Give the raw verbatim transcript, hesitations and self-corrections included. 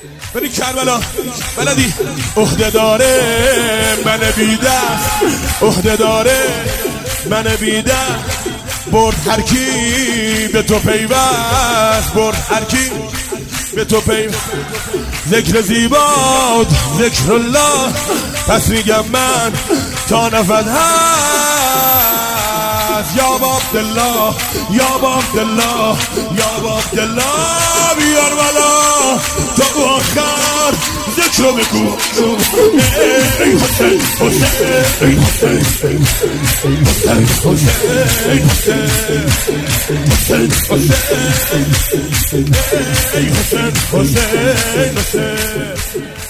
بری کربلا بلدی عهده داره من بیدست، عهده داره من بیدست، برد هر کی به تو پیوست، برد هر کی به تو پیوست. ذکر زیباد ذکر الله، پس میگم من تا نفد هست. یا عبدالله یا عبدالله یا عبدالله، بیار بالا تا آخر ذکر رو بگو. ای حسین حسین ای حسین حسین حسین حسین حسین ای حسین حسین حسین.